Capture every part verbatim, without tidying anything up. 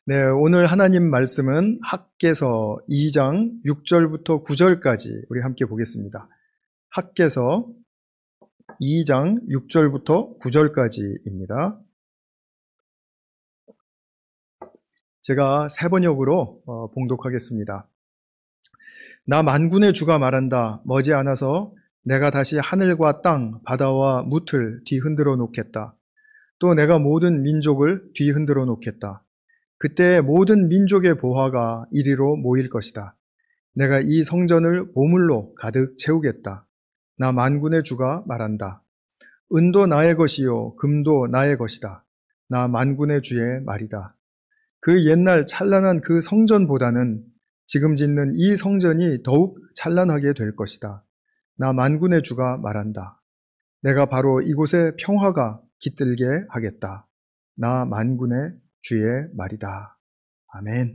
네, 오늘 하나님 말씀은 학개서 이 장 육 절부터 구 절까지 우리 함께 보겠습니다. 학개서 이 장 육 절부터 구 절까지입니다. 제가 세 번역으로 어, 봉독하겠습니다. 나 만군의 주가 말한다. 머지않아서 내가 다시 하늘과 땅, 바다와 뭇을 뒤흔들어 놓겠다. 또 내가 모든 민족을 뒤흔들어 놓겠다. 그때 모든 민족의 보화가 이리로 모일 것이다. 내가 이 성전을 보물로 가득 채우겠다. 나 만군의 주가 말한다. 은도 나의 것이요 금도 나의 것이다. 나 만군의 주의 말이다. 그 옛날 찬란한 그 성전보다는 지금 짓는 이 성전이 더욱 찬란하게 될 것이다. 나 만군의 주가 말한다. 내가 바로 이곳에 평화가 깃들게 하겠다. 나 만군의 주의 말이다. 아멘.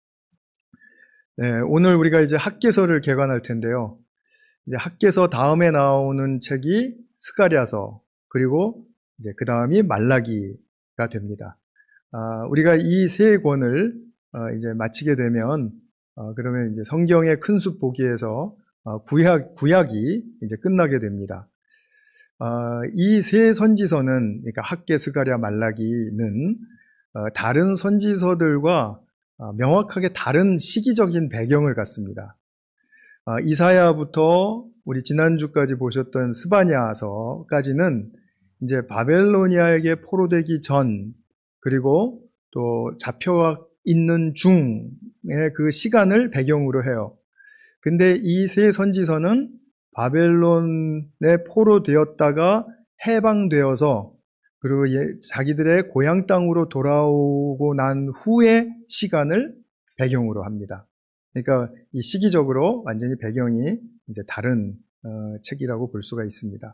네, 오늘 우리가 이제 학개서를 개관할 텐데요. 이제 학개서 다음에 나오는 책이 스가랴서, 그리고 이제 그 다음이 말라기가 됩니다. 아, 우리가 이 세 권을 어, 이제 마치게 되면 어, 그러면 이제 성경의 큰 숲 보기에서 어, 구약 구약이 이제 끝나게 됩니다. 어, 이 세 선지서는, 그러니까 학개, 스가랴, 말라기는 어, 다른 선지서들과 어, 명확하게 다른 시기적인 배경을 갖습니다. 어, 이사야부터 우리 지난주까지 보셨던 스바냐서까지는 이제 바벨로니아에게 포로되기 전, 그리고 또 잡혀 있는 중의 그 시간을 배경으로 해요. 근데 이 세 선지서는 바벨론에 포로되었다가 해방되어서 그리고 자기들의 고향 땅으로 돌아오고 난 후의 시간을 배경으로 합니다. 그러니까 이 시기적으로 완전히 배경이 이제 다른 어, 책이라고 볼 수가 있습니다.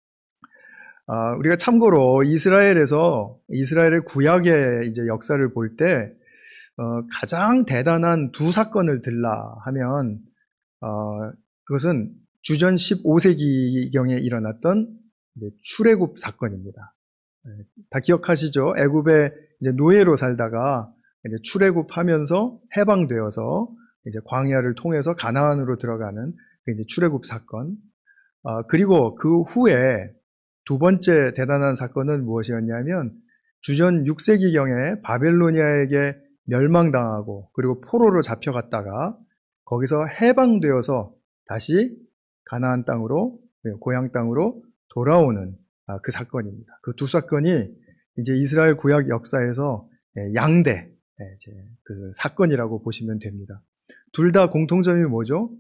아, 우리가 참고로 이스라엘에서 이스라엘의 구약의 이제 역사를 볼 때 어, 가장 대단한 두 사건을 들라 하면 어, 그것은 주전 십오 세기경에 일어났던 이제 출애굽 사건입니다. 다 기억하시죠? 애굽에 이제 노예로 살다가 이제 출애굽하면서 해방되어서 이제 광야를 통해서 가나안으로 들어가는 이제 출애굽 사건. 아, 그리고 그 후에 두 번째 대단한 사건은 무엇이었냐면 주전 육 세기경에 바벨로니아에게 멸망당하고 그리고 포로로 잡혀갔다가 거기서 해방되어서 다시 가나안 땅으로, 고향 땅으로 돌아오는 그 사건입니다. 그 두 사건이 이제 이스라엘 구약 역사에서 양대 그 사건이라고 보시면 됩니다. 둘 다 공통점이 뭐죠?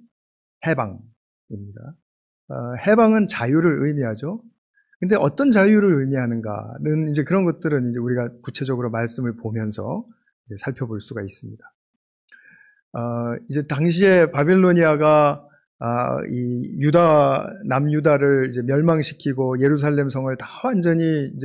해방입니다. 해방은 자유를 의미하죠. 근데 어떤 자유를 의미하는가는 이제 그런 것들은 이제 우리가 구체적으로 말씀을 보면서 이제 살펴볼 수가 있습니다. 어, 이제 당시에 바벨로니아가 아, 이 유다, 남유다를 이제 멸망시키고 예루살렘 성을 다 완전히 이제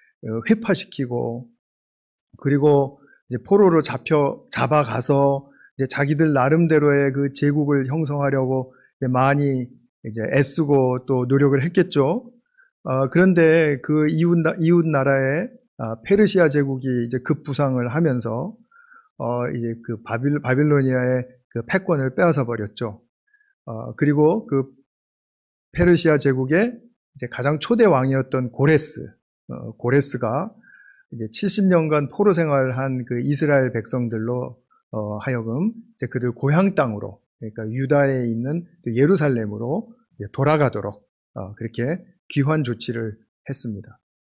회파시키고 그리고 이제 포로로 잡혀, 잡아가서 이제 자기들 나름대로의 그 제국을 형성하려고 이제 많이 이제 애쓰고 또 노력을 했겠죠. 어, 그런데 그 이웃, 이웃 나라의 아, 페르시아 제국이 이제 급부상을 하면서 어, 이제 그 바빌, 바빌로니아의 그 패권을 빼앗아 버렸죠. 어, 그리고 그 페르시아 제국의 이제 가장 초대 왕이었던 고레스, 어, 고레스가 이제 칠십 년간 포로 생활을 한 그 이스라엘 백성들로 어, 하여금 이제 그들 고향 땅으로, 그러니까 유다에 있는 예루살렘으로 돌아가도록 어, 그렇게 귀환 조치를 했습니다.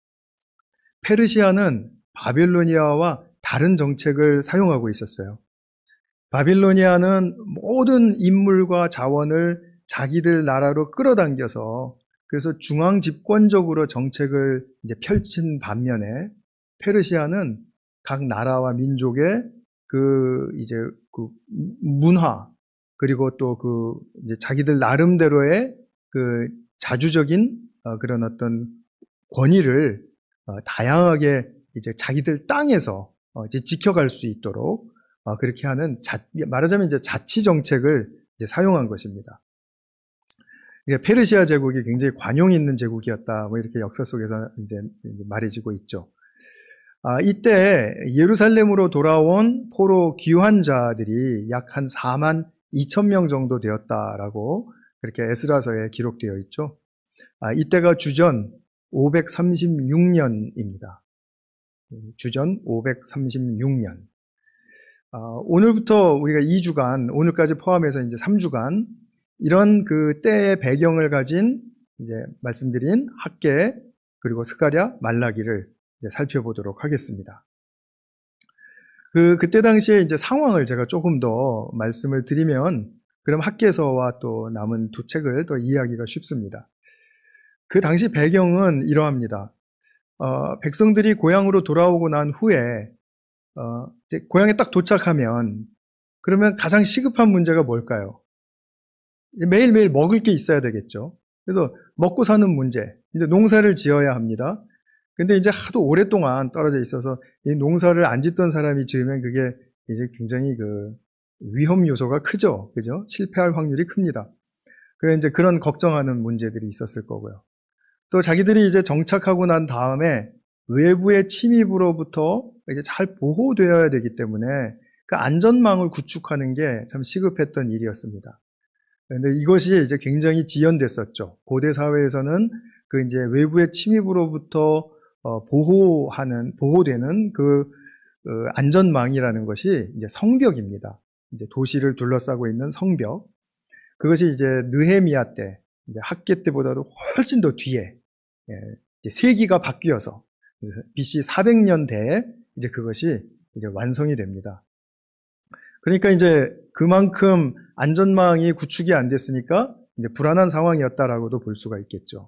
페르시아는 바빌로니아와 다른 정책을 사용하고 있었어요. 바빌로니아는 모든 인물과 자원을 자기들 나라로 끌어당겨서 그래서 중앙 집권적으로 정책을 이제 펼친 반면에 페르시아는 각 나라와 민족의 그 이제 그 문화 그리고 또 그 이제 자기들 나름대로의 그 자주적인 그런 어떤 권위를 다양하게 이제 자기들 땅에서 이제 지켜갈 수 있도록 그렇게 하는 자, 말하자면 이제 자치 정책을 이제 사용한 것입니다. 페르시아 제국이 굉장히 관용 있는 제국이었다. 뭐 이렇게 역사 속에서 이제 말해지고 있죠. 아, 이때 예루살렘으로 돌아온 포로 귀환자들이 약 한 사만 이천 명 정도 되었다라고 그렇게 에스라서에 기록되어 있죠. 아, 이때가 주전 오백삼십육 년입니다. 주전 오백삼십육 년. 아, 오늘부터 우리가 이 주간, 오늘까지 포함해서 이제 삼 주간, 이런 그 때의 배경을 가진 이제 말씀드린 학계, 그리고 스가랴, 말라기를 이제 살펴보도록 하겠습니다. 그, 그때 당시에 이제 상황을 제가 조금 더 말씀을 드리면, 그럼 학계서와 또 남은 두 책을 더 이해하기가 쉽습니다. 그 당시 배경은 이러합니다. 어, 백성들이 고향으로 돌아오고 난 후에, 어, 이제 고향에 딱 도착하면, 그러면 가장 시급한 문제가 뭘까요? 매일매일 먹을 게 있어야 되겠죠. 그래서 먹고 사는 문제, 이제 농사를 지어야 합니다. 근데 이제 하도 오랫동안 떨어져 있어서 이 농사를 안 짓던 사람이 지으면 그게 이제 굉장히 그 위험 요소가 크죠. 그죠? 실패할 확률이 큽니다. 그래서 이제 그런 걱정하는 문제들이 있었을 거고요. 또 자기들이 이제 정착하고 난 다음에 외부의 침입으로부터 이제 잘 보호되어야 되기 때문에 그 안전망을 구축하는 게 참 시급했던 일이었습니다. 그런데 이것이 이제 굉장히 지연됐었죠. 고대 사회에서는 그 이제 외부의 침입으로부터 어, 보호하는, 보호되는 그, 어, 안전망이라는 것이 이제 성벽입니다. 이제 도시를 둘러싸고 있는 성벽. 그것이 이제 느헤미야 때, 이제 학계 때보다도 훨씬 더 뒤에, 예, 이제 세기가 바뀌어서, 비씨 사백 년대에 이제 그것이 이제 완성이 됩니다. 그러니까 이제 그만큼 안전망이 구축이 안 됐으니까 이제 불안한 상황이었다라고도 볼 수가 있겠죠.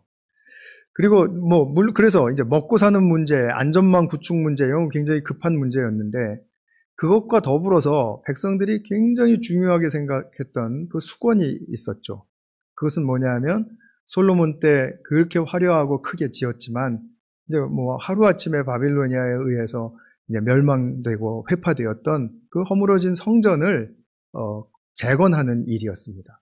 그리고 뭐 물론 그래서 이제 먹고 사는 문제, 안전망 구축 문제 이런 굉장히 급한 문제였는데 그것과 더불어서 백성들이 굉장히 중요하게 생각했던 그 수건이 있었죠. 그것은 뭐냐면 솔로몬 때 그렇게 화려하고 크게 지었지만 이제 뭐 하루아침에 바빌로니아에 의해서 이제 멸망되고 회파되었던 그 허물어진 성전을 어, 재건하는 일이었습니다.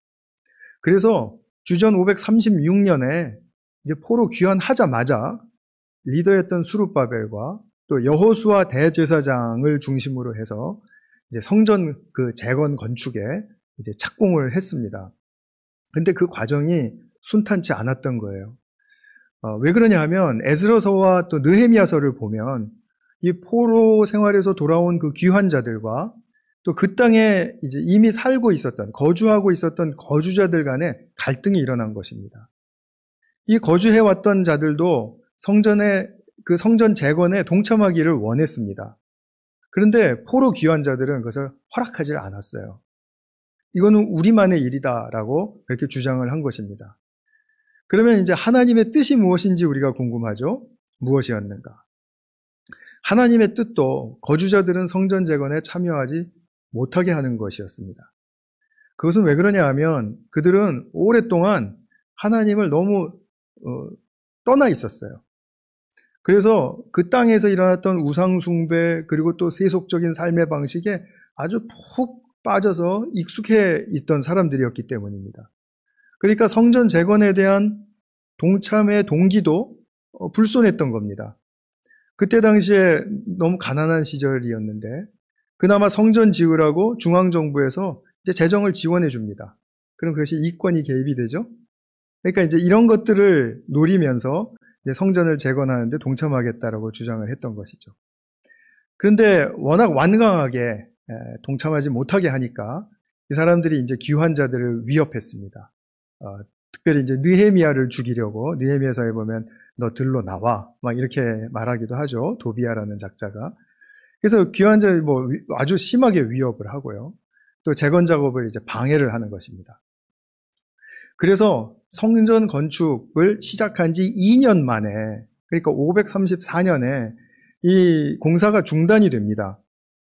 그래서 주전 오백삼십육 년에 이제 포로 귀환하자마자 리더였던 수룹바벨과 또 여호수아 대제사장을 중심으로 해서 이제 성전 그 재건 건축에 이제 착공을 했습니다. 근데 그 과정이 순탄치 않았던 거예요. 어, 왜 그러냐 하면 에스라서와 또 느헤미야서를 보면 이 포로 생활에서 돌아온 그 귀환자들과 또 그 땅에 이제 이미 살고 있었던, 거주하고 있었던 거주자들 간에 갈등이 일어난 것입니다. 이 거주해왔던 자들도 성전의, 그 성전 재건에 동참하기를 원했습니다. 그런데 포로 귀환자들은 그것을 허락하지 않았어요. 이거는 우리만의 일이다라고 그렇게 주장을 한 것입니다. 그러면 이제 하나님의 뜻이 무엇인지 우리가 궁금하죠? 무엇이었는가? 하나님의 뜻도 거주자들은 성전 재건에 참여하지 못하게 하는 것이었습니다. 그것은 왜 그러냐 하면 그들은 오랫동안 하나님을 너무 어, 떠나 있었어요. 그래서 그 땅에서 일어났던 우상숭배 그리고 또 세속적인 삶의 방식에 아주 푹 빠져서 익숙해 있던 사람들이었기 때문입니다. 그러니까 성전 재건에 대한 동참의 동기도 어, 불손했던 겁니다. 그때 당시에 너무 가난한 시절이었는데 그나마 성전 지으라고 중앙정부에서 이제 재정을 지원해 줍니다. 그럼 그것이 이권이 개입이 되죠. 그러니까 이제 이런 것들을 노리면서 이제 성전을 재건하는데 동참하겠다라고 주장을 했던 것이죠. 그런데 워낙 완강하게 동참하지 못하게 하니까 이 사람들이 이제 귀환자들을 위협했습니다. 어, 특별히 이제 느헤미야를 죽이려고 느헤미야서에 보면 너 들로 나와 막 이렇게 말하기도 하죠. 도비야라는 작자가. 그래서 귀환자를 뭐 아주 심하게 위협을 하고요. 또 재건 작업을 이제 방해를 하는 것입니다. 그래서 성전 건축을 시작한 지 이 년 만에, 그러니까 오백삼십사 년에 이 공사가 중단이 됩니다.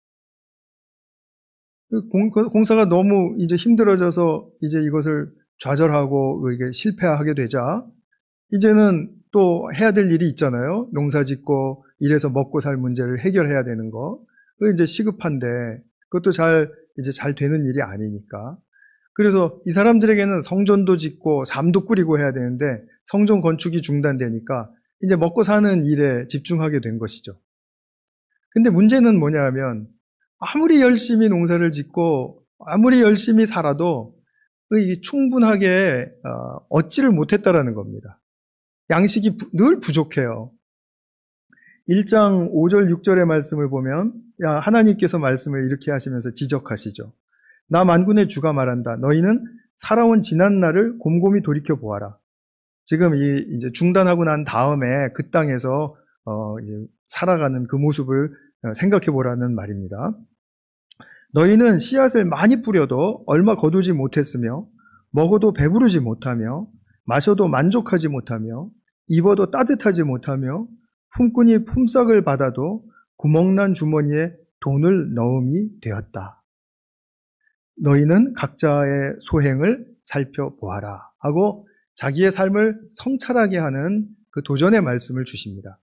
공, 공사가 너무 이제 힘들어져서 이제 이것을 좌절하고 이게 실패하게 되자 이제는 또 해야 될 일이 있잖아요. 농사 짓고 이래서 먹고 살 문제를 해결해야 되는 거. 그 이제 시급한데 그것도 잘 이제 잘 되는 일이 아니니까. 그래서 이 사람들에게는 성전도 짓고 삶도 꾸리고 해야 되는데 성전 건축이 중단되니까 이제 먹고 사는 일에 집중하게 된 것이죠. 근데 문제는 뭐냐 하면 아무리 열심히 농사를 짓고 아무리 열심히 살아도 이 충분하게 어, 얻지를 못했다라는 겁니다. 양식이 부, 늘 부족해요. 일 장 오 절 육 절의 말씀을 보면 야, 하나님께서 말씀을 이렇게 하시면서 지적하시죠. 나 만군의 주가 말한다. 너희는 살아온 지난 날을 곰곰이 돌이켜 보아라. 지금 이 이제 중단하고 난 다음에 그 땅에서 어, 이제 살아가는 그 모습을 생각해 보라는 말입니다. 너희는 씨앗을 많이 뿌려도 얼마 거두지 못했으며 먹어도 배부르지 못하며 마셔도 만족하지 못하며 입어도 따뜻하지 못하며 품꾼이 품삯을 받아도 구멍난 주머니에 돈을 넣음이 되었다. 너희는 각자의 소행을 살펴보아라 하고 자기의 삶을 성찰하게 하는 그 도전의 말씀을 주십니다.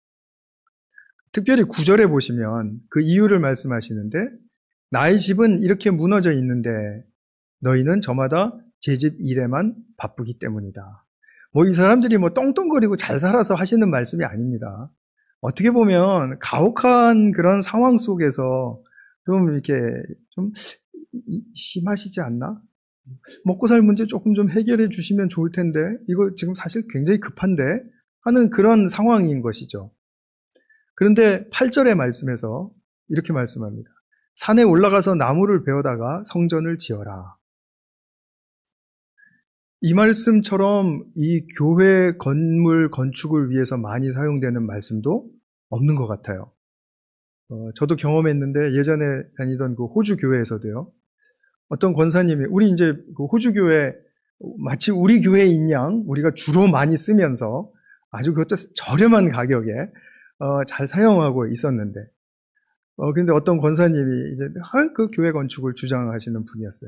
특별히 구 절에 보시면 그 이유를 말씀하시는데 나의 집은 이렇게 무너져 있는데 너희는 저마다 제 집 일에만 바쁘기 때문이다. 뭐 이 사람들이 뭐 떵떵거리고 잘 살아서 하시는 말씀이 아닙니다. 어떻게 보면 가혹한 그런 상황 속에서 좀 이렇게 좀 심하시지 않나? 먹고 살 문제 조금 좀 해결해 주시면 좋을 텐데 이거 지금 사실 굉장히 급한데 하는 그런 상황인 것이죠. 그런데 팔 절의 말씀에서 이렇게 말씀합니다. 산에 올라가서 나무를 베어다가 성전을 지어라. 이 말씀처럼 이 교회 건물 건축을 위해서 많이 사용되는 말씀도 없는 것 같아요. 어, 저도 경험했는데 예전에 다니던 그 호주 교회에서도요. 어떤 권사님이 우리 이제 그 호주 교회 마치 우리 교회인 양 우리가 주로 많이 쓰면서 아주 그것도 저렴한 가격에 어, 잘 사용하고 있었는데 어, 근데 어떤 권사님이 이제 그 교회 건축을 주장하시는 분이었어요.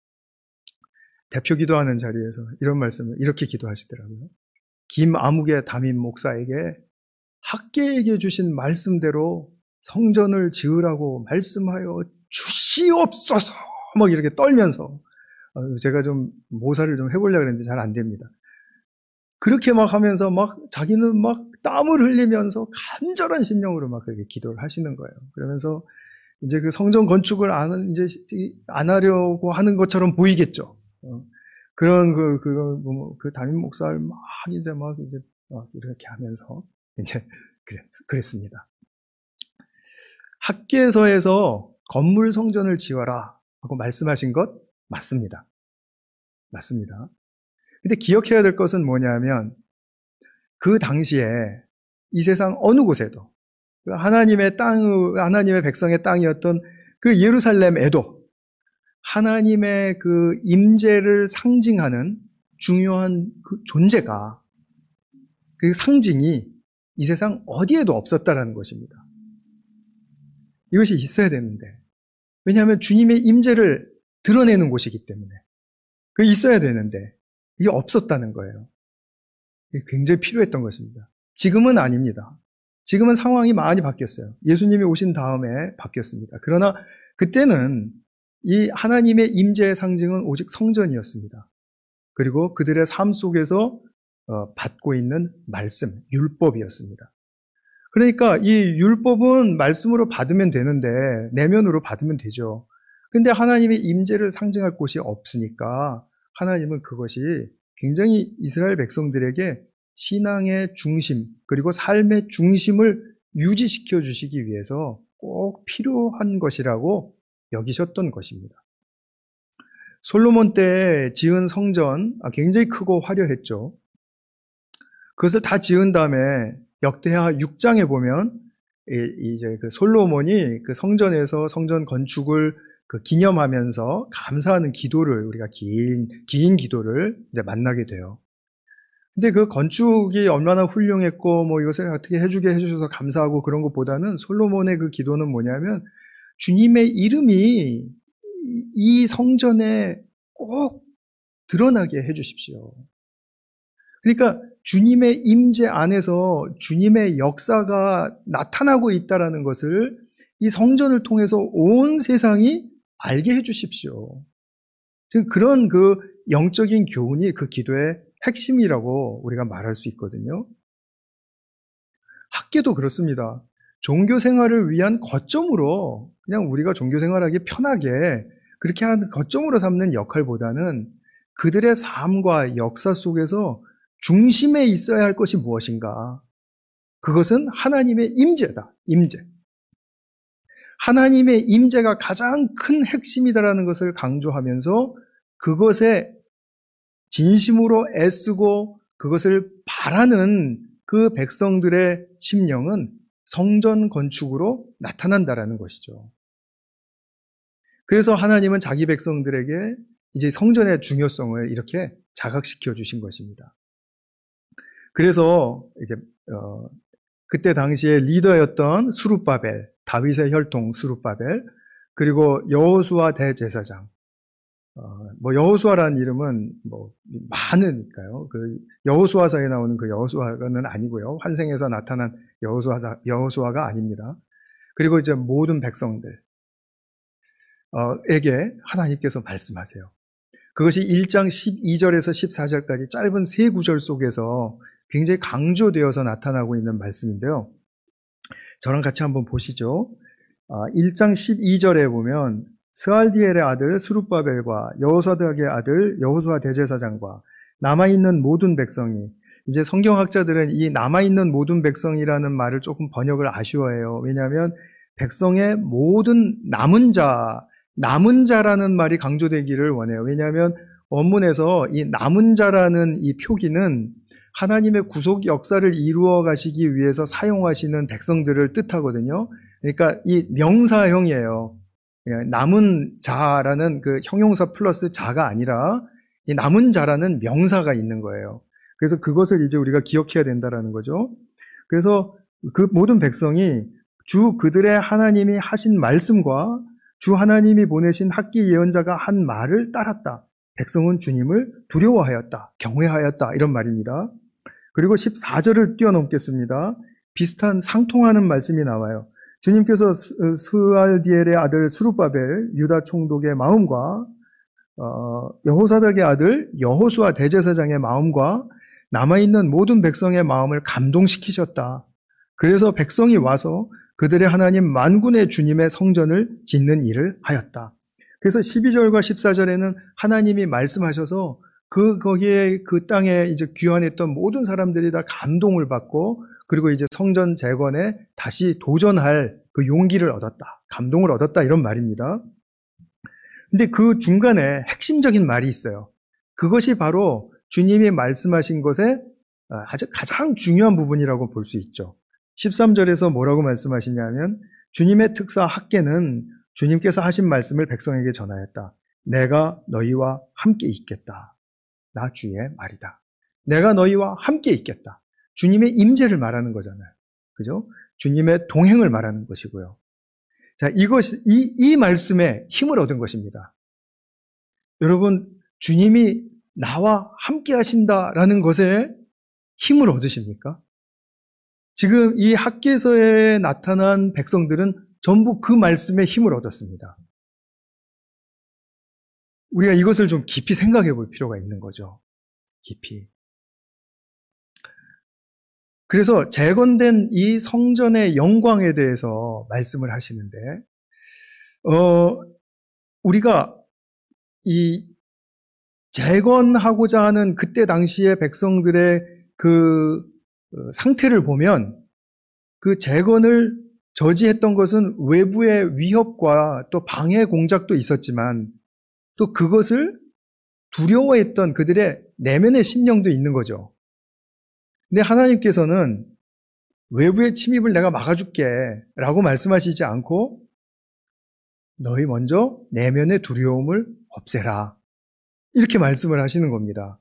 대표 기도하는 자리에서 이런 말씀을 이렇게 기도하시더라고요. 김아무개 담임 목사에게 학계에게 주신 말씀대로 성전을 지으라고 말씀하여 주시옵소서 막 이렇게 떨면서 제가 좀 모사를 좀 해보려고 했는데 잘 안 됩니다. 그렇게 막 하면서 막 자기는 막 땀을 흘리면서 간절한 심령으로 막 그렇게 기도를 하시는 거예요. 그러면서 이제 그 성전 건축을 안, 이제 안 하려고 하는 것처럼 보이겠죠. 어, 그런 그, 그, 뭐, 그 담임 목사를 막 이제 막 이제 어, 이렇게 하면서 이제 그랬, 그랬습니다. 학계서에서 건물 성전을 지어라 하고 말씀하신 것 맞습니다. 맞습니다. 근데 기억해야 될 것은 뭐냐면 그 당시에 이 세상 어느 곳에도 하나님의 땅, 하나님의 백성의 땅이었던 그 예루살렘에도 하나님의 그 임재를 상징하는 중요한 그 존재가 그 상징이 이 세상 어디에도 없었다라는 것입니다. 이것이 있어야 되는데 왜냐하면 주님의 임재를 드러내는 곳이기 때문에 그게 있어야 되는데 이게 없었다는 거예요. 이게 굉장히 필요했던 것입니다. 지금은 아닙니다. 지금은 상황이 많이 바뀌었어요. 예수님이 오신 다음에 바뀌었습니다. 그러나 그때는 이 하나님의 임재의 상징은 오직 성전이었습니다. 그리고 그들의 삶 속에서 받고 있는 말씀, 율법이었습니다. 그러니까 이 율법은 말씀으로 받으면 되는데 내면으로 받으면 되죠. 근데 하나님의 임재를 상징할 곳이 없으니까 하나님은 그것이 굉장히 이스라엘 백성들에게 신앙의 중심 그리고 삶의 중심을 유지시켜 주시기 위해서 꼭 필요한 것이라고 여기셨던 것입니다. 솔로몬 때 지은 성전 굉장히 크고 화려했죠. 그것을 다 지은 다음에 역대하 육 장에 보면 이제 그 솔로몬이 그 성전에서 성전 건축을 그 기념하면서 감사하는 기도를 우리가 긴, 긴 기도를 이제 만나게 돼요. 근데 그 건축이 얼마나 훌륭했고 뭐 이것을 어떻게 해주게 해주셔서 감사하고 그런 것보다는 솔로몬의 그 기도는 뭐냐면 주님의 이름이 이 성전에 꼭 드러나게 해주십시오. 그러니까 주님의 임재 안에서 주님의 역사가 나타나고 있다는 것을 이 성전을 통해서 온 세상이 알게 해주십시오. 지금 그런 그 영적인 교훈이 그 기도의 핵심이라고 우리가 말할 수 있거든요. 학계도 그렇습니다. 종교 생활을 위한 거점으로, 그냥 우리가 종교 생활하기 편하게 그렇게 하는 거점으로 삼는 역할보다는 그들의 삶과 역사 속에서 중심에 있어야 할 것이 무엇인가? 그것은 하나님의 임재다. 임재. 하나님의 임재가 가장 큰 핵심이다라는 것을 강조하면서 그것에 진심으로 애쓰고 그것을 바라는 그 백성들의 심령은 성전 건축으로 나타난다라는 것이죠. 그래서 하나님은 자기 백성들에게 이제 성전의 중요성을 이렇게 자각시켜 주신 것입니다. 그래서 이제 어, 그때 당시에 리더였던 스룹바벨, 다윗의 혈통 스룹바벨, 그리고 여호수아 대제사장. 어, 뭐 여호수아라는 이름은 뭐 많으니까요. 그 여호수아서에 나오는 그 여호수아는 아니고요. 환생에서 나타난 여호수아 여호수아가 아닙니다. 그리고 이제 모든 백성들 어, 에게 하나님께서 말씀하세요. 그것이 일 장 십이 절에서 십사 절까지 짧은 세 구절 속에서 굉장히 강조되어서 나타나고 있는 말씀인데요. 저랑 같이 한번 보시죠. 일 장 십이 절에 보면 스알디엘의 아들 스룹바벨과 여호사닥의 아들 여호수아 대제사장과 남아있는 모든 백성이, 이제 성경학자들은 이 남아있는 모든 백성이라는 말을 조금 번역을 아쉬워해요. 왜냐하면 백성의 모든 남은 자, 남은 자라는 말이 강조되기를 원해요. 왜냐하면 원문에서 이 남은 자라는 이 표기는 하나님의 구속 역사를 이루어 가시기 위해서 사용하시는 백성들을 뜻하거든요. 그러니까 이 명사형이에요. 남은 자라는 그 형용사 플러스 자가 아니라 이 남은 자라는 명사가 있는 거예요. 그래서 그것을 이제 우리가 기억해야 된다라는 거죠. 그래서 그 모든 백성이 주 그들의 하나님이 하신 말씀과 주 하나님이 보내신 학기 예언자가 한 말을 따랐다. 백성은 주님을 두려워하였다. 경외하였다. 이런 말입니다. 그리고 십사 절을 뛰어넘겠습니다. 비슷한 상통하는 말씀이 나와요. 주님께서 스알디엘의 아들 스룹바벨 유다 총독의 마음과 어, 여호사닥의 아들 여호수아 대제사장의 마음과 남아있는 모든 백성의 마음을 감동시키셨다. 그래서 백성이 와서 그들의 하나님 만군의 주님의 성전을 짓는 일을 하였다. 그래서 십이 절과 십사 절에는 하나님이 말씀하셔서 그 거기에 그 땅에 이제 귀환했던 모든 사람들이 다 감동을 받고 그리고 이제 성전 재건에 다시 도전할 그 용기를 얻었다. 감동을 얻었다. 이런 말입니다. 근데 그 중간에 핵심적인 말이 있어요. 그것이 바로 주님이 말씀하신 것의 아주 가장 중요한 부분이라고 볼 수 있죠. 십삼 절에서 뭐라고 말씀하시냐면 주님의 특사 학계는 주님께서 하신 말씀을 백성에게 전하였다. 내가 너희와 함께 있겠다. 나 주의 말이다. 내가 너희와 함께 있겠다. 주님의 임재를 말하는 거잖아요. 그죠? 주님의 동행을 말하는 것이고요. 자, 이것이, 이, 이 말씀에 힘을 얻은 것입니다. 여러분, 주님이 나와 함께 하신다라는 것에 힘을 얻으십니까? 지금 이 학개서에 나타난 백성들은 전부 그 말씀에 힘을 얻었습니다. 우리가 이것을 좀 깊이 생각해 볼 필요가 있는 거죠. 깊이. 그래서 재건된 이 성전의 영광에 대해서 말씀을 하시는데, 어, 우리가 이 재건하고자 하는 그때 당시의 백성들의 그 상태를 보면 그 재건을 저지했던 것은 외부의 위협과 또 방해 공작도 있었지만 또 그것을 두려워했던 그들의 내면의 심령도 있는 거죠. 근데 하나님께서는 외부의 침입을 내가 막아줄게 라고 말씀하시지 않고 너희 먼저 내면의 두려움을 없애라 이렇게 말씀을 하시는 겁니다.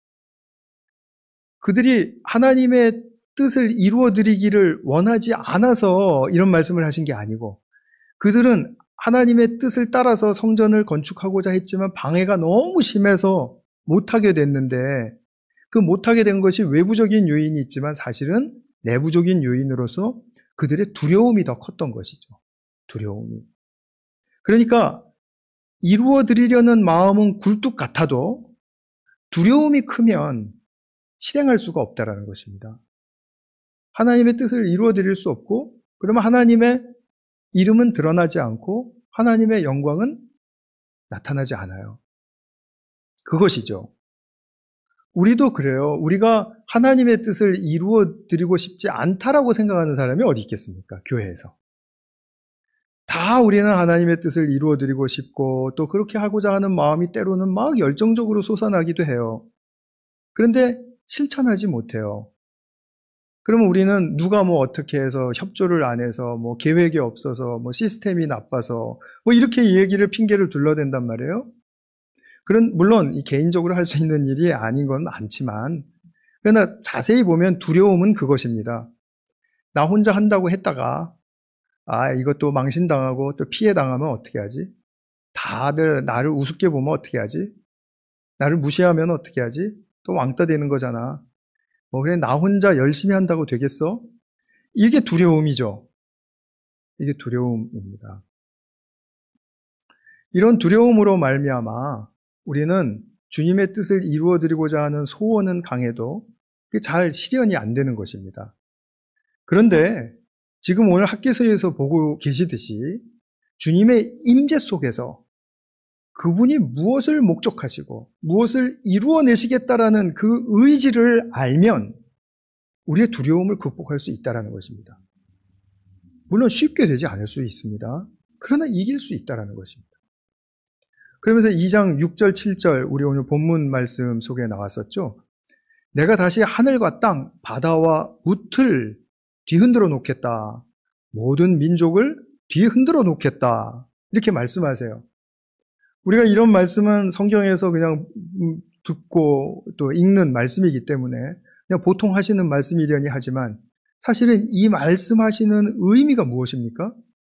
그들이 하나님의 뜻을 이루어드리기를 원하지 않아서 이런 말씀을 하신 게 아니고 그들은 하나님의 뜻을 따라서 성전을 건축하고자 했지만 방해가 너무 심해서 못하게 됐는데 그 못하게 된 것이 외부적인 요인이 있지만 사실은 내부적인 요인으로서 그들의 두려움이 더 컸던 것이죠. 두려움이. 그러니까 이루어드리려는 마음은 굴뚝 같아도 두려움이 크면 실행할 수가 없다라는 것입니다. 하나님의 뜻을 이루어드릴 수 없고 그러면 하나님의 이름은 드러나지 않고 하나님의 영광은 나타나지 않아요. 그것이죠. 우리도 그래요. 우리가 하나님의 뜻을 이루어 드리고 싶지 않다라고 생각하는 사람이 어디 있겠습니까? 교회에서. 다 우리는 하나님의 뜻을 이루어 드리고 싶고 또 그렇게 하고자 하는 마음이 때로는 막 열정적으로 솟아나기도 해요. 그런데 실천하지 못해요. 그러면 우리는 누가 뭐 어떻게 해서 협조를 안 해서 뭐 계획이 없어서 뭐 시스템이 나빠서 뭐 이렇게 이 얘기를 핑계를 둘러댄단 말이에요. 그런 물론 이 개인적으로 할 수 있는 일이 아닌 건 많지만 그러나 자세히 보면 두려움은 그것입니다. 나 혼자 한다고 했다가 아 이것도 망신당하고 또 피해당하면 어떻게 하지? 다들 나를 우습게 보면 어떻게 하지? 나를 무시하면 어떻게 하지? 또 왕따 되는 거잖아. 뭐 그래 나 혼자 열심히 한다고 되겠어? 이게 두려움이죠. 이게 두려움입니다. 이런 두려움으로 말미암아 우리는 주님의 뜻을 이루어드리고자 하는 소원은 강해도 그게 잘 실현이 안 되는 것입니다. 그런데 지금 오늘 학개서에서 보고 계시듯이 주님의 임재 속에서 그분이 무엇을 목적하시고 무엇을 이루어내시겠다라는 그 의지를 알면 우리의 두려움을 극복할 수 있다는 것입니다. 물론 쉽게 되지 않을 수 있습니다. 그러나 이길 수 있다는 것입니다. 그러면서 이 장 육 절 칠 절 우리 오늘 본문 말씀 속에 나왔었죠. 내가 다시 하늘과 땅, 바다와 뭇을 뒤흔들어 놓겠다. 모든 민족을 뒤흔들어 놓겠다. 이렇게 말씀하세요. 우리가 이런 말씀은 성경에서 그냥 듣고 또 읽는 말씀이기 때문에 그냥 보통 하시는 말씀이려니 하지만 사실은 이 말씀하시는 의미가 무엇입니까?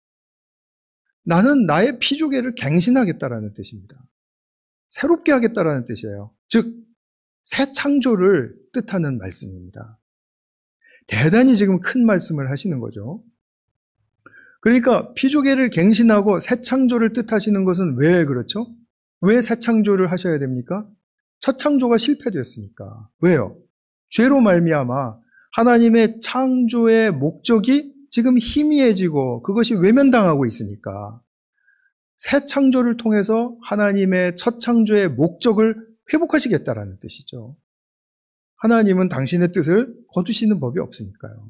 나는 나의 피조개를 갱신하겠다라는 뜻입니다. 새롭게 하겠다라는 뜻이에요. 즉, 새 창조를 뜻하는 말씀입니다. 대단히 지금 큰 말씀을 하시는 거죠. 그러니까 피조개를 갱신하고 새 창조를 뜻하시는 것은 왜 그렇죠? 왜 새 창조를 하셔야 됩니까? 첫 창조가 실패되었으니까. 왜요? 죄로 말미암아 하나님의 창조의 목적이 지금 희미해지고 그것이 외면당하고 있으니까 새 창조를 통해서 하나님의 첫 창조의 목적을 회복하시겠다라는 뜻이죠. 하나님은 당신의 뜻을 거두시는 법이 없으니까요.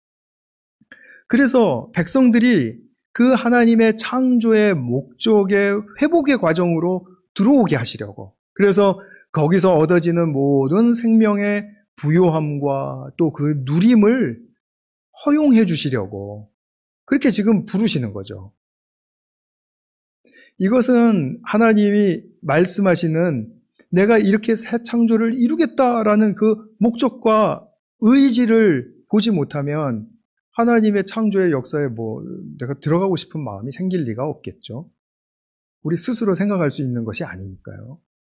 그래서 백성들이 그 하나님의 창조의 목적의 회복의 과정으로 들어오게 하시려고 그래서 거기서 얻어지는 모든 생명의 부요함과 또 그 누림을 허용해 주시려고 그렇게 지금 부르시는 거죠. 이것은 하나님이 말씀하시는 내가 이렇게 새 창조를 이루겠다라는 그 목적과 의지를 보지 못하면 하나님의 창조의 역사에 뭐 내가 들어가고 싶은 마음이 생길 리가 없겠죠. 우리 스스로 생각할 수 있는 것이 아니니까요.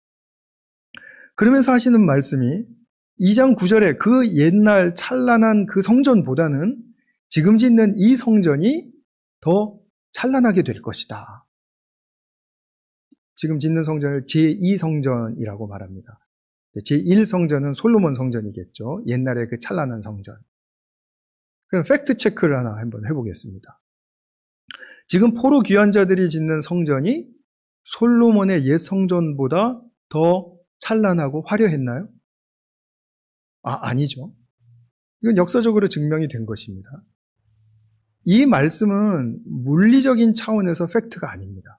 그러면서 하시는 말씀이 이 장 구 절에 그 옛날 찬란한 그 성전보다는 지금 짓는 이 성전이 더 찬란하게 될 것이다. 지금 짓는 성전을 제이 성전이라고 말합니다. 제일 성전은 솔로몬 성전이겠죠. 옛날에 그 찬란한 성전. 그럼 팩트 체크를 하나 한번 해보겠습니다. 지금 포로 귀환자들이 짓는 성전이 솔로몬의 옛 성전보다 더 찬란하고 화려했나요? 아, 아니죠. 이건 역사적으로 증명이 된 것입니다. 이 말씀은 물리적인 차원에서 팩트가 아닙니다.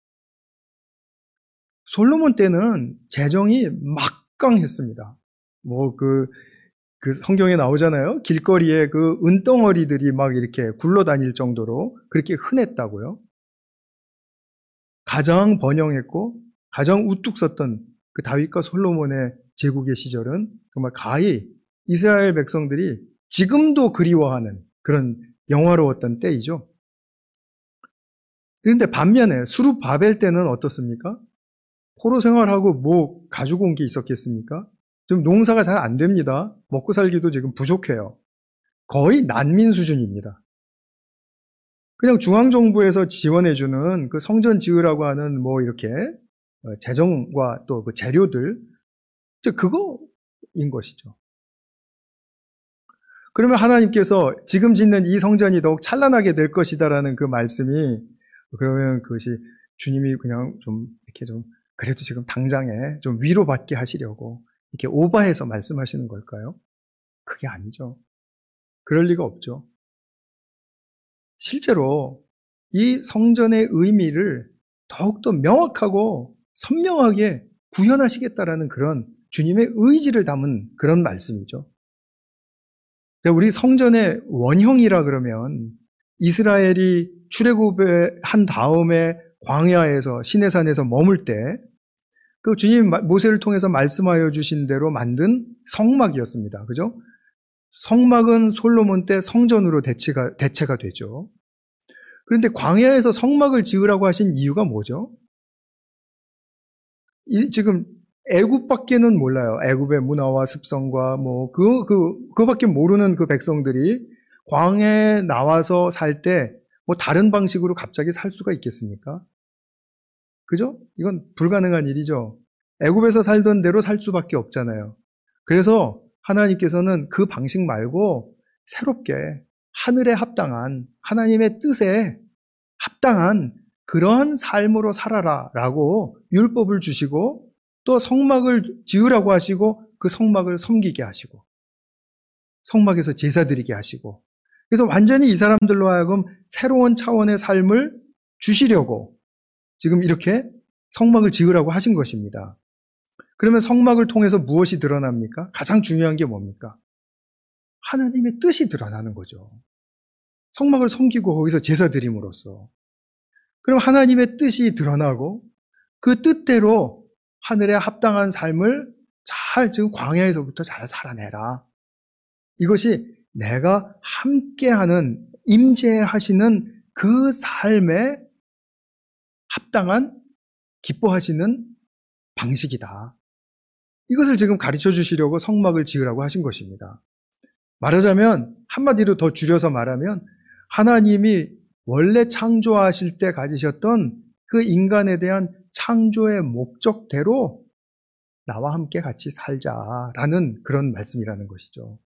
솔로몬 때는 재정이 막강했습니다. 뭐 그, 그 성경에 나오잖아요. 길거리에 그 은덩어리들이 막 이렇게 굴러다닐 정도로 그렇게 흔했다고요. 가장 번영했고 가장 우뚝 섰던 그 다윗과 솔로몬의 제국의 시절은 정말 가히 이스라엘 백성들이 지금도 그리워하는 그런 영화로웠던 때이죠. 그런데 반면에 수룹바벨 때는 어떻습니까? 포로 생활하고 뭐 가지고 온 게 있었겠습니까? 지금 농사가 잘 안 됩니다. 먹고 살기도 지금 부족해요. 거의 난민 수준입니다. 그냥 중앙정부에서 지원해주는 그 성전 지으라고 하는 뭐 이렇게 재정과 또 그 재료들, 그거인 것이죠. 그러면 하나님께서 지금 짓는 이 성전이 더욱 찬란하게 될 것이다라는 그 말씀이, 그러면 그것이 주님이 그냥 좀 이렇게 좀 그래도 지금 당장에 좀 위로받게 하시려고 이렇게 오버해서 말씀하시는 걸까요? 그게 아니죠. 그럴 리가 없죠. 실제로 이 성전의 의미를 더욱더 명확하고 선명하게 구현하시겠다라는 그런 주님의 의지를 담은 그런 말씀이죠. 우리 성전의 원형이라 그러면 이스라엘이 출애굽을 한 다음에 광야에서 시내산에서 머물 때 그 주님 모세를 통해서 말씀하여 주신 대로 만든 성막이었습니다. 그죠? 성막은 솔로몬 때 성전으로 대체가, 대체가 되죠. 그런데 광야에서 성막을 지으라고 하신 이유가 뭐죠? 이, 지금 애굽밖에는 몰라요. 애굽의 문화와 습성과 뭐 그 그 그밖에 모르는 그 백성들이 광야에 나와서 살 때 뭐 다른 방식으로 갑자기 살 수가 있겠습니까? 그죠? 이건 불가능한 일이죠. 애굽에서 살던 대로 살 수밖에 없잖아요. 그래서 하나님께서는 그 방식 말고 새롭게 하늘에 합당한 하나님의 뜻에 합당한 그런 삶으로 살아라라고 율법을 주시고 또 성막을 지으라고 하시고 그 성막을 섬기게 하시고 성막에서 제사 드리게 하시고 그래서 완전히 이 사람들로 하여금 새로운 차원의 삶을 주시려고 지금 이렇게 성막을 지으라고 하신 것입니다. 그러면 성막을 통해서 무엇이 드러납니까? 가장 중요한 게 뭡니까? 하나님의 뜻이 드러나는 거죠. 성막을 섬기고 거기서 제사 드림으로써. 그럼 하나님의 뜻이 드러나고 그 뜻대로 하늘에 합당한 삶을 잘 지금 광야에서부터 잘 살아내라. 이것이 내가 함께하는 임재하시는 그 삶에 합당한 기뻐하시는 방식이다. 이것을 지금 가르쳐 주시려고 성막을 지으라고 하신 것입니다. 말하자면 한마디로 더 줄여서 말하면 하나님이 원래 창조하실 때 가지셨던 그 인간에 대한 창조의 목적대로 나와 함께 같이 살자라는 그런 말씀이라는 것이죠.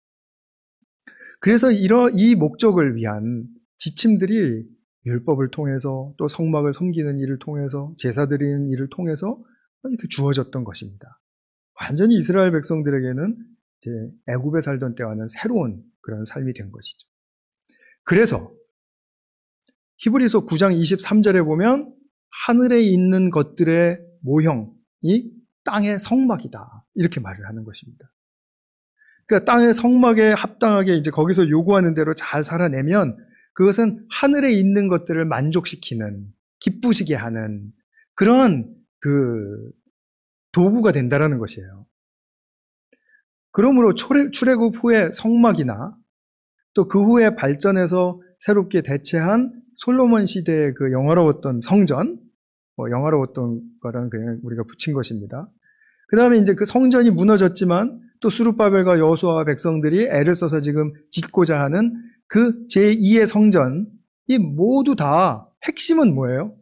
그래서 이러, 이 목적을 위한 지침들이 율법을 통해서 또 성막을 섬기는 일을 통해서 제사 드리는 일을 통해서 이렇게 주어졌던 것입니다. 완전히 이스라엘 백성들에게는 이제 애굽에 살던 때와는 새로운 그런 삶이 된 것이죠. 그래서 히브리서 구 장 이십삼 절에 보면 하늘에 있는 것들의 모형이 땅의 성막이다. 이렇게 말을 하는 것입니다. 그러니까 땅의 성막에 합당하게 이제 거기서 요구하는 대로 잘 살아내면 그것은 하늘에 있는 것들을 만족시키는, 기쁘시게 하는 그런 그 도구가 된다라는 것이에요. 그러므로 출애굽 후에 성막이나 또 그 후에 발전해서 새롭게 대체한 솔로몬 시대의 그 영화로웠던 성전, 뭐 영화로웠던 거랑 그냥 우리가 붙인 것입니다. 그 다음에 이제 그 성전이 무너졌지만 또 스룹바벨과 여호수아와 백성들이 애를 써서 지금 짓고자 하는 그 제이의 성전, 이 모두 다 핵심은 뭐예요?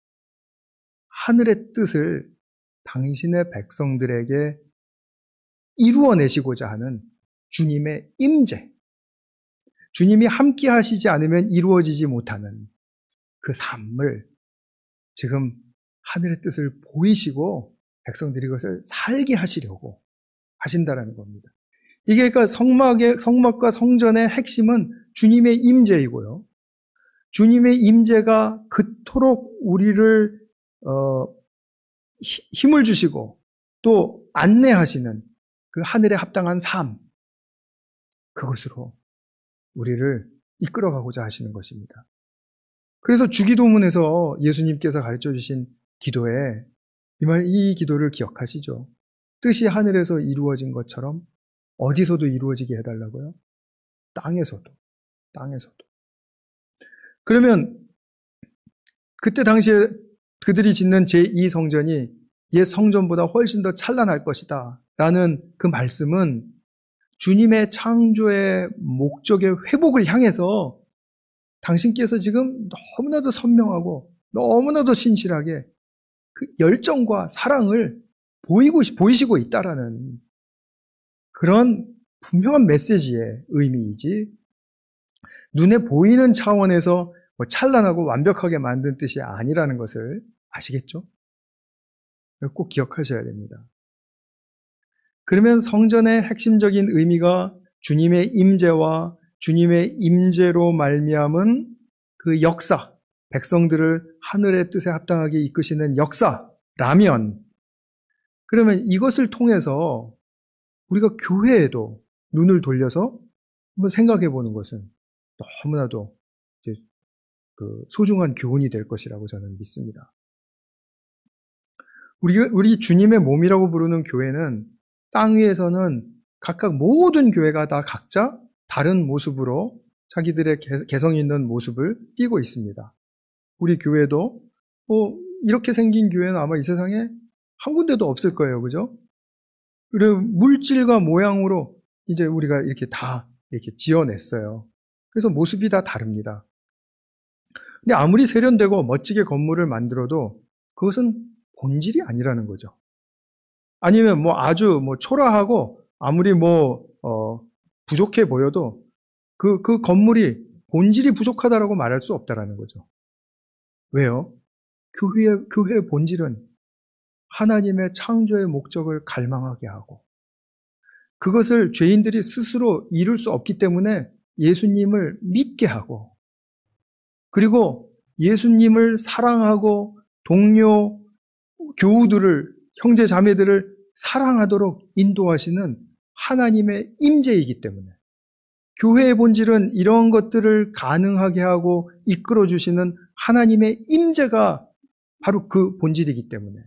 하늘의 뜻을 당신의 백성들에게 이루어내시고자 하는 주님의 임재, 주님이 함께 하시지 않으면 이루어지지 못하는 그 삶을 지금 하늘의 뜻을 보이시고 백성들이 그것을 살게 하시려고 하신다라는 겁니다. 이게 그러니까 성막의, 성막과 성전의 핵심은 주님의 임재이고요. 주님의 임재가 그토록 우리를 어, 힘을 주시고 또 안내하시는 그 하늘에 합당한 삶, 그것으로 우리를 이끌어가고자 하시는 것입니다. 그래서 주기도문에서 예수님께서 가르쳐 주신 기도에 이 말, 이 기도를 기억하시죠. 뜻이 하늘에서 이루어진 것처럼 어디서도 이루어지게 해달라고요? 땅에서도, 땅에서도. 그러면 그때 당시에 그들이 짓는 제이 성전이 옛 성전보다 훨씬 더 찬란할 것이다 라는 그 말씀은 주님의 창조의 목적의 회복을 향해서 당신께서 지금 너무나도 선명하고 너무나도 신실하게 그 열정과 사랑을 보이고, 보이시고 있다라는 그런 분명한 메시지의 의미이지 눈에 보이는 차원에서 뭐 찬란하고 완벽하게 만든 뜻이 아니라는 것을 아시겠죠? 꼭 기억하셔야 됩니다. 그러면 성전의 핵심적인 의미가 주님의 임재와 주님의 임재로 말미암은 그 역사, 백성들을 하늘의 뜻에 합당하게 이끄시는 역사라면, 그러면 이것을 통해서 우리가 교회에도 눈을 돌려서 한번 생각해 보는 것은 너무나도 이제 그 소중한 교훈이 될 것이라고 저는 믿습니다. 우리, 우리 주님의 몸이라고 부르는 교회는 땅 위에서는 각각 모든 교회가 다 각자 다른 모습으로 자기들의 개성 있는 모습을 띠고 있습니다. 우리 교회도 뭐 이렇게 생긴 교회는 아마 이 세상에 한 군데도 없을 거예요. 그죠? 그리고 물질과 모양으로 이제 우리가 이렇게 다 이렇게 지어냈어요. 그래서 모습이 다 다릅니다. 근데 아무리 세련되고 멋지게 건물을 만들어도 그것은 본질이 아니라는 거죠. 아니면 뭐 아주 뭐 초라하고 아무리 뭐 어, 부족해 보여도 그, 그 건물이 본질이 부족하다라고 말할 수 없다라는 거죠. 왜요? 교회의, 교회의 본질은 하나님의 창조의 목적을 갈망하게 하고 그것을 죄인들이 스스로 이룰 수 없기 때문에 예수님을 믿게 하고 그리고 예수님을 사랑하고 동료 교우들을 형제 자매들을 사랑하도록 인도하시는 하나님의 임재이기 때문에 교회의 본질은 이런 것들을 가능하게 하고 이끌어 주시는 하나님의 임재가 바로 그 본질이기 때문에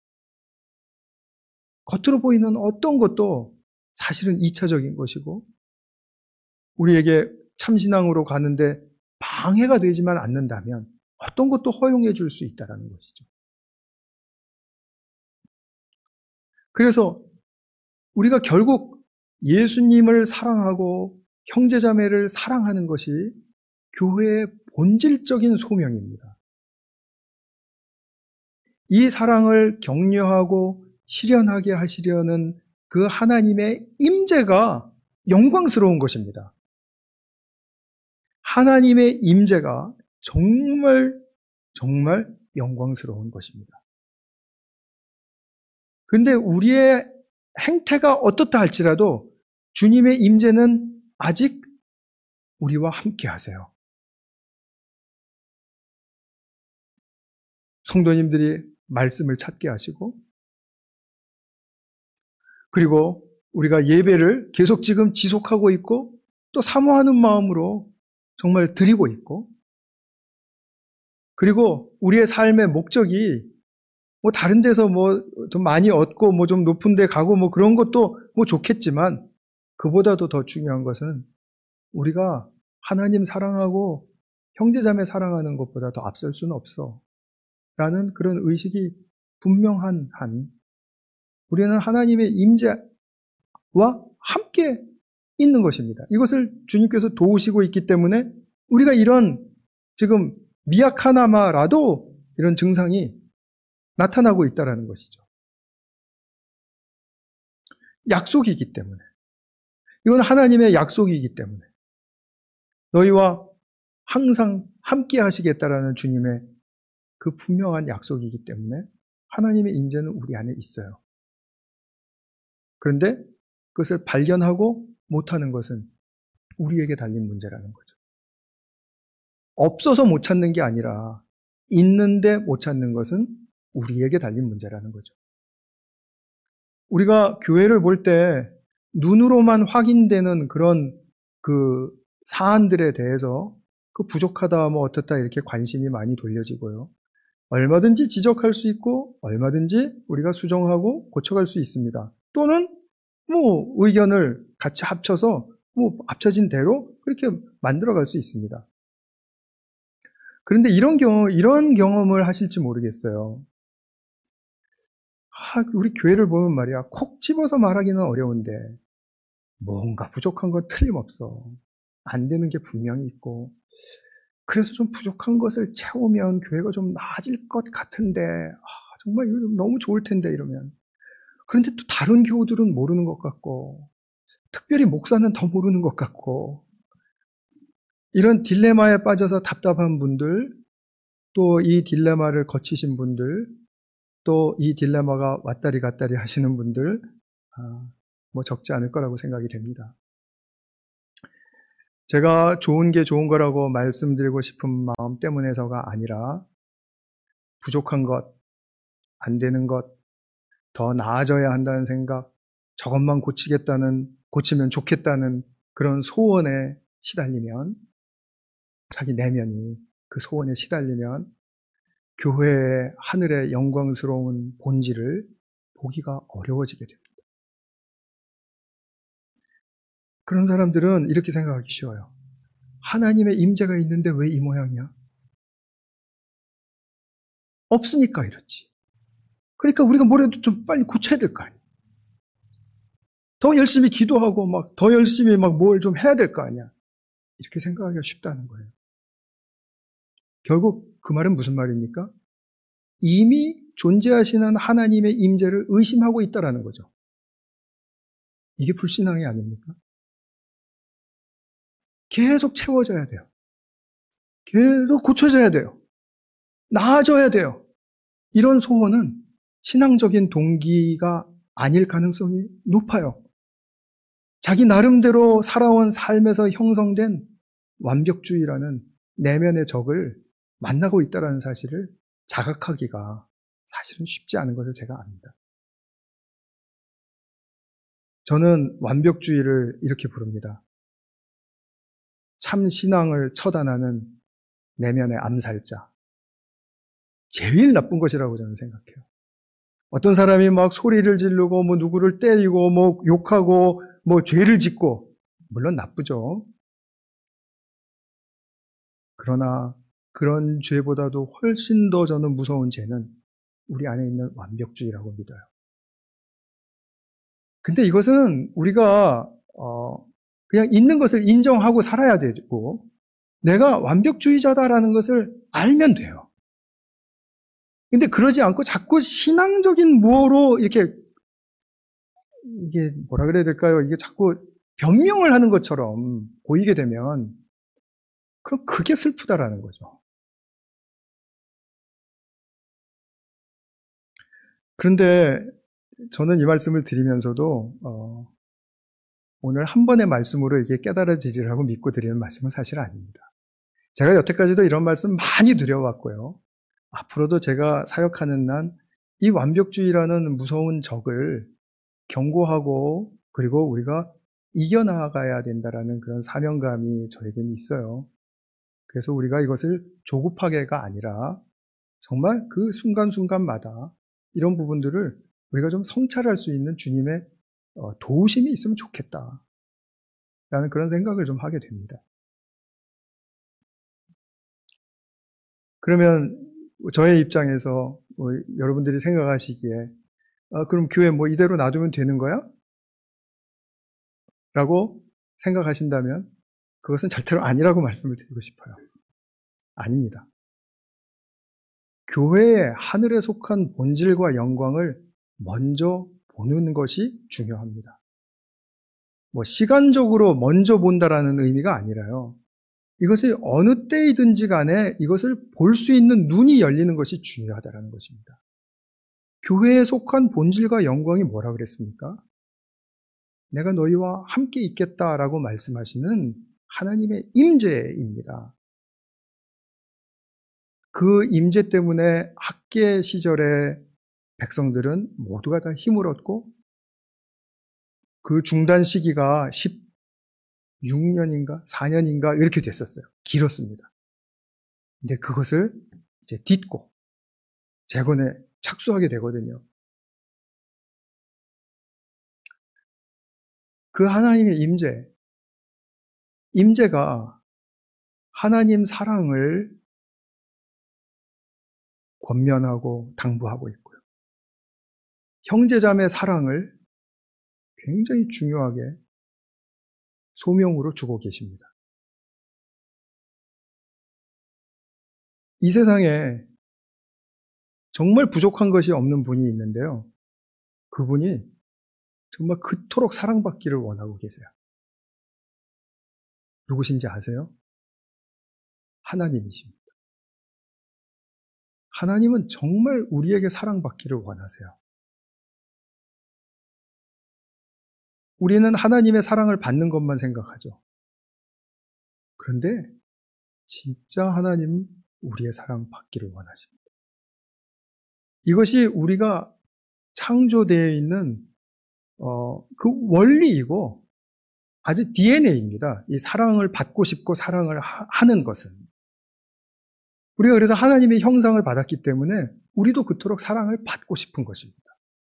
겉으로 보이는 어떤 것도 사실은 이차적인 것이고 우리에게 참신앙으로 가는데 방해가 되지만 않는다면 어떤 것도 허용해 줄 수 있다는 것이죠. 그래서 우리가 결국 예수님을 사랑하고 형제자매를 사랑하는 것이 교회의 본질적인 소명입니다. 이 사랑을 격려하고 실현하게 하시려는 그 하나님의 임재가 영광스러운 것입니다. 하나님의 임재가 정말 정말 영광스러운 것입니다. 근데 우리의 행태가 어떻다 할지라도 주님의 임재는 아직 우리와 함께 하세요. 성도님들이 말씀을 찾게 하시고 그리고 우리가 예배를 계속 지금 지속하고 있고 또 사모하는 마음으로 정말 드리고 있고 그리고 우리의 삶의 목적이 뭐 다른 데서 뭐 좀 많이 얻고 뭐 좀 높은 데 가고 뭐 그런 것도 뭐 좋겠지만 그보다도 더 중요한 것은 우리가 하나님 사랑하고 형제자매 사랑하는 것보다 더 앞설 수는 없어 라는 그런 의식이 분명한 한 우리는 하나님의 임재와 함께 있는 것입니다. 이것을 주님께서 도우시고 있기 때문에 우리가 이런 지금 미약하나마라도 이런 증상이 나타나고 있다는 것이죠. 약속이기 때문에 이건 하나님의 약속이기 때문에 너희와 항상 함께 하시겠다라는 주님의 그 분명한 약속이기 때문에 하나님의 임재는 우리 안에 있어요. 그런데 그것을 발견하고 못하는 것은 우리에게 달린 문제라는 거죠. 없어서 못 찾는 게 아니라 있는데 못 찾는 것은 우리에게 달린 문제라는 거죠. 우리가 교회를 볼 때 눈으로만 확인되는 그런 그 사안들에 대해서 그 부족하다 뭐 어떻다 이렇게 관심이 많이 돌려지고요. 얼마든지 지적할 수 있고 얼마든지 우리가 수정하고 고쳐갈 수 있습니다. 또는 뭐 의견을 같이 합쳐서 뭐 합쳐진 대로 그렇게 만들어갈 수 있습니다. 그런데 이런 경험, 이런 경험을 하실지 모르겠어요. 아, 우리 교회를 보면 말이야, 콕 집어서 말하기는 어려운데 뭔가 부족한 건 틀림없어. 안 되는 게 분명히 있고 그래서 좀 부족한 것을 채우면 교회가 좀 나아질 것 같은데 아, 정말 너무 좋을 텐데 이러면 그런데 또 다른 교우들은 모르는 것 같고 특별히 목사는 더 모르는 것 같고, 이런 딜레마에 빠져서 답답한 분들, 또 이 딜레마를 거치신 분들, 또 이 딜레마가 왔다리 갔다리 하시는 분들, 아, 뭐 적지 않을 거라고 생각이 됩니다. 제가 좋은 게 좋은 거라고 말씀드리고 싶은 마음 때문에서가 아니라 부족한 것, 안 되는 것, 더 나아져야 한다는 생각, 저것만 고치겠다는, 고치면 좋겠다는 그런 소원에 시달리면, 자기 내면이 그 소원에 시달리면 교회의 하늘의 영광스러운 본질을 보기가 어려워지게 됩니다. 그런 사람들은 이렇게 생각하기 쉬워요. 하나님의 임재가 있는데 왜 이 모양이야? 없으니까 이렇지. 그러니까 우리가 뭐라도 좀 빨리 고쳐야 될 거 아니야. 더 열심히 기도하고 막 더 열심히 막 뭘 좀 해야 될 거 아니야. 이렇게 생각하기가 쉽다는 거예요. 결국 그 말은 무슨 말입니까? 이미 존재하시는 하나님의 임재를 의심하고 있다라는 거죠. 이게 불신앙이 아닙니까? 계속 채워져야 돼요. 계속 고쳐져야 돼요. 나아져야 돼요. 이런 소원은 신앙적인 동기가 아닐 가능성이 높아요. 자기 나름대로 살아온 삶에서 형성된 완벽주의라는 내면의 적을 만나고 있다는 사실을 자각하기가 사실은 쉽지 않은 것을 제가 압니다. 저는 완벽주의를 이렇게 부릅니다. 참 신앙을 처단하는 내면의 암살자. 제일 나쁜 것이라고 저는 생각해요. 어떤 사람이 막 소리를 지르고 뭐 누구를 때리고 뭐 욕하고 뭐 죄를 짓고, 물론 나쁘죠. 그러나 그런 죄보다도 훨씬 더 저는 무서운 죄는 우리 안에 있는 완벽주의라고 믿어요. 근데 이것은 우리가 어 그냥 있는 것을 인정하고 살아야 되고, 내가 완벽주의자다라는 것을 알면 돼요. 근데 그러지 않고 자꾸 신앙적인 무어로 이렇게, 이게 뭐라 그래야 될까요? 이게 자꾸 변명을 하는 것처럼 보이게 되면 그럼 그게 슬프다라는 거죠. 그런데 저는 이 말씀을 드리면서도 어, 오늘 한 번의 말씀으로 이게 깨달아지리라고 믿고 드리는 말씀은 사실 아닙니다. 제가 여태까지도 이런 말씀 많이 드려왔고요. 앞으로도 제가 사역하는 난 이 완벽주의라는 무서운 적을 경고하고, 그리고 우리가 이겨나가야 된다라는 그런 사명감이 저에게는 있어요. 그래서 우리가 이것을 조급하게가 아니라 정말 그 순간순간마다 이런 부분들을 우리가 좀 성찰할 수 있는 주님의 도우심이 있으면 좋겠다 라는 그런 생각을 좀 하게 됩니다. 그러면 저의 입장에서 뭐 여러분들이 생각하시기에 아, 그럼 교회 뭐 이대로 놔두면 되는 거야? 라고 생각하신다면 그것은 절대로 아니라고 말씀을 드리고 싶어요. 아닙니다. 교회의 하늘에 속한 본질과 영광을 먼저 보는 것이 중요합니다. 뭐 시간적으로 먼저 본다라는 의미가 아니라요. 이것을 어느 때이든지 간에 이것을 볼 수 있는 눈이 열리는 것이 중요하다는 것입니다. 교회에 속한 본질과 영광이 뭐라 그랬습니까? 내가 너희와 함께 있겠다라고 말씀하시는 하나님의 임재입니다. 그 임재 때문에 학계 시절의 백성들은 모두가 다 힘을 얻고, 그 중단 시기가 십육 년인가 사 년인가 이렇게 됐었어요. 길었습니다. 근데 그것을 이제 딛고 재건에 착수하게 되거든요. 그 하나님의 임재, 임재가 하나님 사랑을 권면하고 당부하고 있고요. 형제자매 사랑을 굉장히 중요하게 소명으로 주고 계십니다. 이 세상에 정말 부족한 것이 없는 분이 있는데요. 그분이 정말 그토록 사랑받기를 원하고 계세요. 누구신지 아세요? 하나님이십니다. 하나님은 정말 우리에게 사랑받기를 원하세요. 우리는 하나님의 사랑을 받는 것만 생각하죠. 그런데 진짜 하나님은 우리의 사랑받기를 원하십니다. 이것이 우리가 창조되어 있는 어, 그 원리이고 아주 디엔에이입니다. 이 사랑을 받고 싶고 사랑을 하, 하는 것은. 우리가 그래서 하나님의 형상을 받았기 때문에 우리도 그토록 사랑을 받고 싶은 것입니다.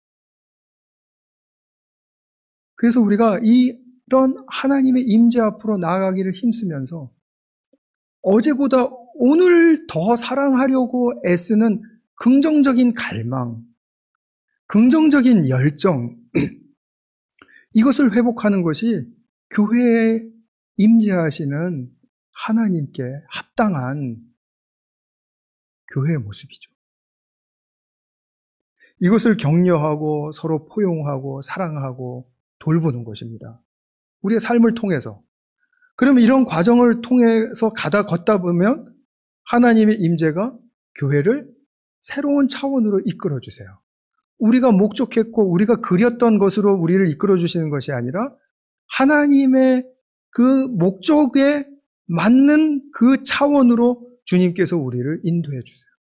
그래서 우리가 이런 하나님의 임재 앞으로 나아가기를 힘쓰면서 어제보다 오늘 더 사랑하려고 애쓰는 긍정적인 갈망, 긍정적인 열정, 이것을 회복하는 것이 교회에 임재하시는 하나님께 합당한 교회의 모습이죠. 이것을 격려하고 서로 포용하고 사랑하고 돌보는 것입니다. 우리의 삶을 통해서. 그러면 이런 과정을 통해서 가다 걷다 보면 하나님의 임재가 교회를 새로운 차원으로 이끌어 주세요. 우리가 목적했고 우리가 그렸던 것으로 우리를 이끌어 주시는 것이 아니라 하나님의 그 목적에 맞는 그 차원으로 주님께서 우리를 인도해 주세요.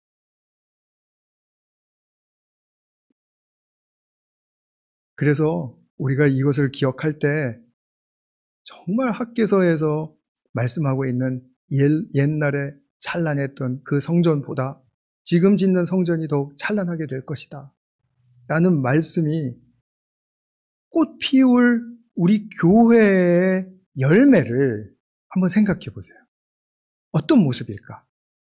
그래서 우리가 이것을 기억할 때 정말 학개서에서 말씀하고 있는 옛날에 찬란했던 그 성전보다 지금 짓는 성전이 더욱 찬란하게 될 것이다 라는 말씀이 꽃 피울 우리 교회의 열매를 한번 생각해 보세요. 어떤 모습일까?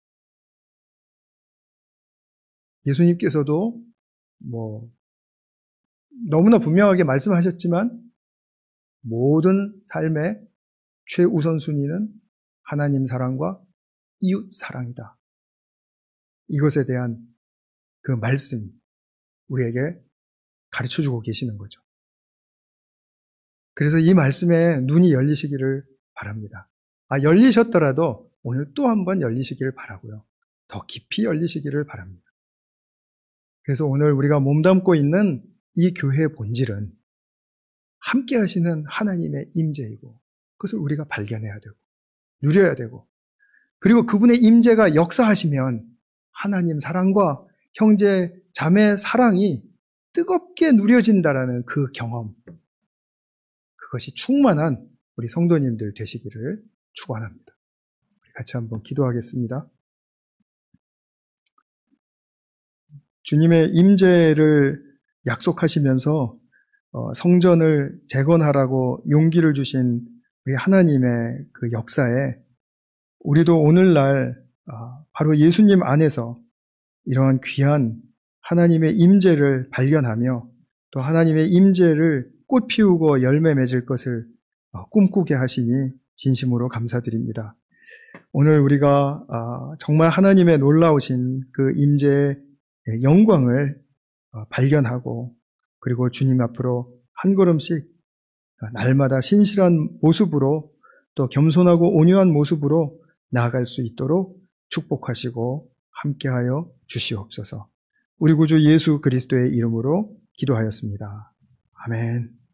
예수님께서도 뭐 너무나 분명하게 말씀하셨지만 모든 삶의 최우선순위는 하나님 사랑과 이웃 사랑이다. 이것에 대한 그 말씀이 우리에게 가르쳐주고 계시는 거죠. 그래서 이 말씀에 눈이 열리시기를 바랍니다. 아, 열리셨더라도 오늘 또 한 번 열리시기를 바라고요. 더 깊이 열리시기를 바랍니다. 그래서 오늘 우리가 몸담고 있는 이 교회의 본질은 함께 하시는 하나님의 임재이고 그것을 우리가 발견해야 되고 누려야 되고 그리고 그분의 임재가 역사하시면 하나님 사랑과 형제 자매 사랑이 뜨겁게 누려진다라는 그 경험, 그것이 충만한 우리 성도님들 되시기를 축원합니다. 우리 같이 한번 기도하겠습니다. 주님의 임재를 약속하시면서 성전을 재건하라고 용기를 주신 우리 하나님의 그 역사에 우리도 오늘날 바로 예수님 안에서 이러한 귀한 하나님의 임재를 발견하며 또 하나님의 임재를 꽃 피우고 열매 맺을 것을 꿈꾸게 하시니 진심으로 감사드립니다. 오늘 우리가 정말 하나님의 놀라우신 그 임재의 영광을 발견하고 그리고 주님 앞으로 한 걸음씩 날마다 신실한 모습으로 또 겸손하고 온유한 모습으로 나아갈 수 있도록 축복하시고 함께하여 주시옵소서. 우리 구주 예수 그리스도의 이름으로 기도하였습니다. 아멘.